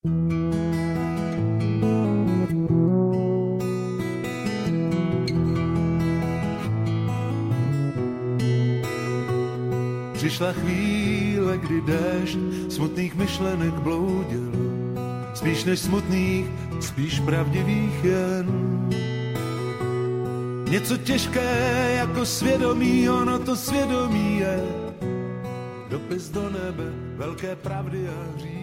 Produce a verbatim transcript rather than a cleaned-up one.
Přišla chvíle, kdy déšť smutných myšlenek bloudil, spíš než smutných, spíš pravdivých jen. Něco těžké jako svědomí, ono to svědomí je dopis do nebe, velké pravdy a hří.